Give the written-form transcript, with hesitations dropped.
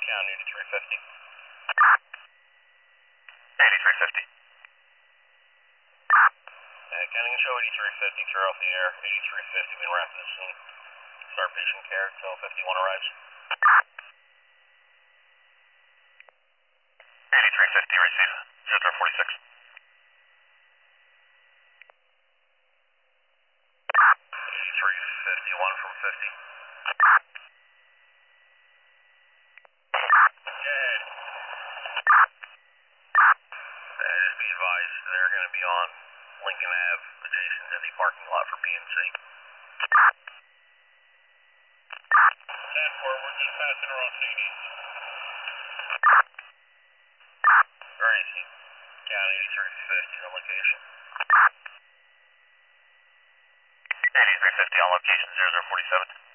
County 8350. 8350. County can show 8350, clear off the air. 8350, we wrap this and start patient care until 51 arrives. 8350, receive 0046. 8351 from 50. Good. Just be advised, they're going to be on Lincoln Ave, adjacent to the parking lot for PNC. 10-4, we're just passing around Sadie's. Where is he? County 8350, the location. 8350 on location 0047.